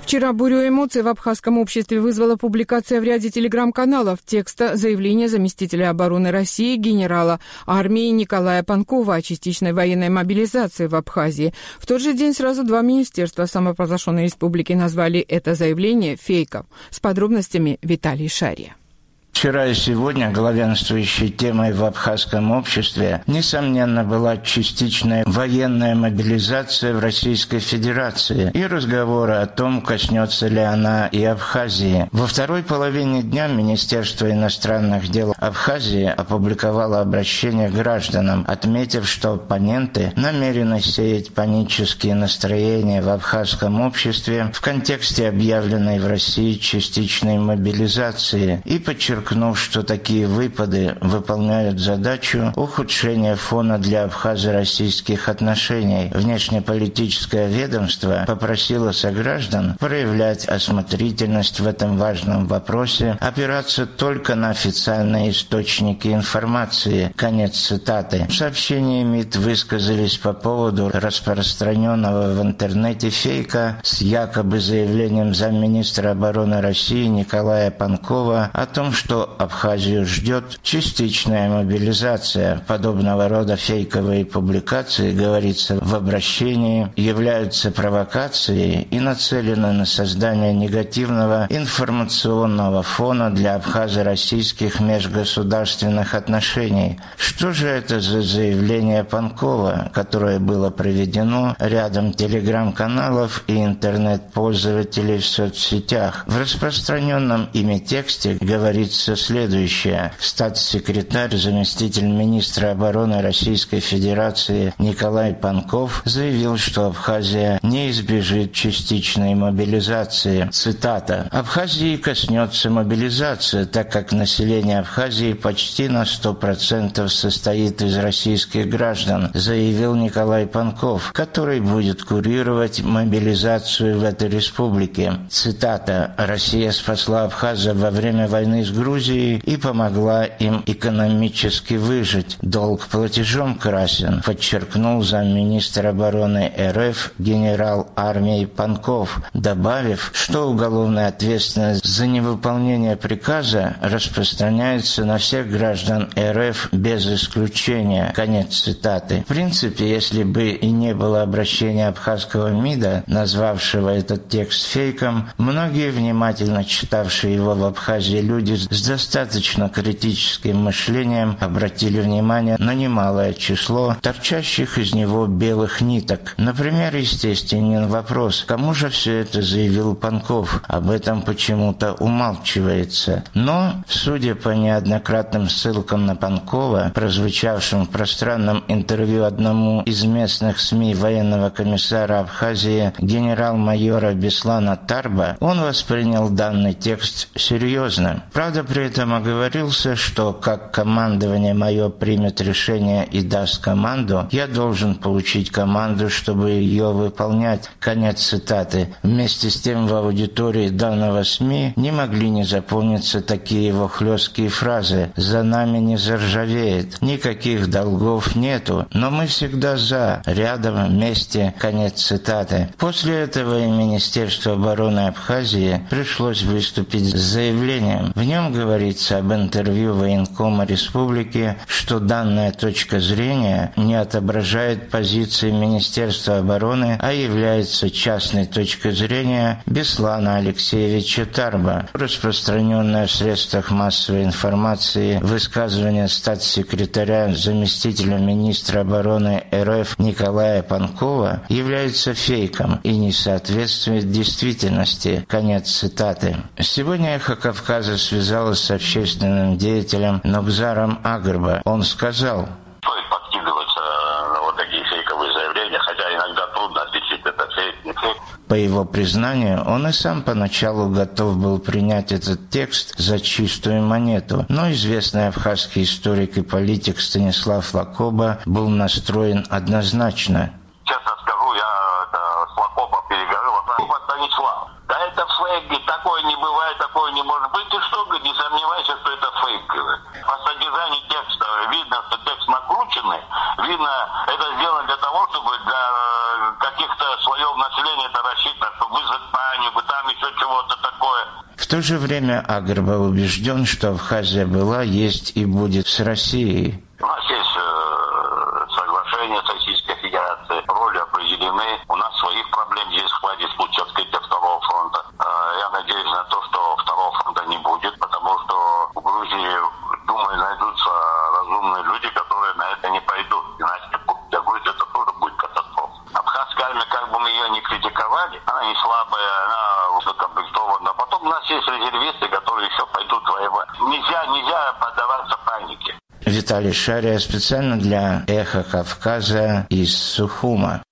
Вчера бурю эмоций в абхазском обществе вызвала публикация в ряде телеграм-каналов текста заявления заместителя обороны России генерала армии Николая Панкова о частичной военной мобилизации в Абхазии. В тот же день сразу два министерства самопровозглашенной республики назвали это заявление фейком. С подробностями Виталий Шария. Вчера и сегодня главенствующей темой в абхазском обществе, несомненно, была частичная военная мобилизация в Российской Федерации и разговоры о том, коснется ли она и Абхазии. Во второй половине дня Министерство иностранных дел Абхазии опубликовало обращение к гражданам, отметив, что оппоненты намерены сеять панические настроения в абхазском обществе в контексте объявленной в России частичной мобилизации и подчеркнув, что такие выпады выполняют задачу ухудшения фона для абхазо-российских отношений. Внешнеполитическое ведомство попросило сограждан проявлять осмотрительность в этом важном вопросе, опираться только на официальные источники информации. Конец цитаты. В сообщении МИД высказались по поводу распространенного в интернете фейка с якобы заявлением замминистра обороны России Николая Панкова о том, что Абхазию ждет частичная мобилизация. Подобного рода фейковые публикации, говорится в обращении, являются провокацией и нацелены на создание негативного информационного фона для абхазо-российских межгосударственных отношений. Что же это за заявление Панкова, которое было проведено рядом телеграм-каналов и интернет-пользователей в соцсетях? В распространенном ими тексте говорится следующее. Статс-секретарь, заместитель министра обороны Российской Федерации Николай Панков заявил, что Абхазия не избежит частичной мобилизации. Цитата. «Абхазии коснется мобилизация, так как население Абхазии почти на 100% состоит из российских граждан», заявил Николай Панков, который будет курировать мобилизацию в этой республике. Цитата. «Россия спасла абхазов во время войны с Грузией и помогла им экономически выжить. Долг платежом красен», подчеркнул замминистра обороны РФ генерал армии Панков, добавив, что уголовная ответственность за невыполнение приказа распространяется на всех граждан РФ без исключения. Конец цитаты. В принципе, если бы и не было обращения абхазского МИДа, назвавшего этот текст фейком, многие внимательно читавшие его в Абхазии люди с достаточно критическим мышлением обратили внимание на немалое число торчащих из него белых ниток. Например, естественен вопрос, кому же все это заявил Панков? Об этом почему-то умалчивается. Но, судя по неоднократным ссылкам на Панкова, прозвучавшим в пространном интервью одному из местных СМИ военного комиссара Абхазии генерал-майора Беслана Тарба, он воспринял данный текст серьезно. Правда, при этом оговорился, что как командование мое примет решение и даст команду, я должен получить команду, чтобы ее выполнять. Конец цитаты. Вместе с тем в аудитории данного СМИ не могли не запомниться такие его хлесткие фразы: «За нами не заржавеет, никаких долгов нету, но мы всегда за, рядом, вместе». Конец цитаты. После этого и Министерство обороны Абхазии пришлось выступить с заявлением. В нем говорится об интервью военкома республики, что данная точка зрения не отображает позиции Министерства обороны, а является частной точкой зрения Беслана Алексеевича Тарба. Распространенное в средствах массовой информации высказывание статс-секретаря заместителя министра обороны РФ Николая Панкова является фейком и не соответствует действительности. Конец цитаты. Сегодня «Эхо Кавказа» связалось с общественным деятелем Нокзаром Агрба. Он сказал: стоит подкидываться на вот такие фейковые заявления, хотя иногда трудно отличить, это фейк, не фейк. По его признанию, он и сам поначалу готов был принять этот текст за чистую монету, но известный абхазский историк и политик Станислав Лакоба был настроен однозначно. Честно скажу, я с Лакобом переговорил, Станислав. Да это фейк, такое не бывает, такое не может быть. Ты что, не сомневайся, что это фейк. По содержанию текста видно, что текст накрученный. Видно, это сделано для того, чтобы для каких-то слоев населения это рассчитано, чтобы вызвать панику, там еще чего-то такое. В то же время Агрба убежден, что Абхазия была, есть и будет с Россией. У нас есть соглашение с Российской Федерацией, роли определены, у нас своих проблем здесь хватит в случае открытия второго фронта. Я надеюсь на то, что второго фронта не будет, потому что в Грузии, думаю, найдутся разумные люди, которые на это не пойдут. Иначе для Грузии это тоже будет катастрофа. Абхазская армия, как бы мы ее не критиковали, она не слабая, она уже комплектована. Потом у нас есть резервисты, которые еще пойдут воевать. Нельзя поддаваться панике. Виталий Шария специально для «Эхо Кавказа» из Сухума.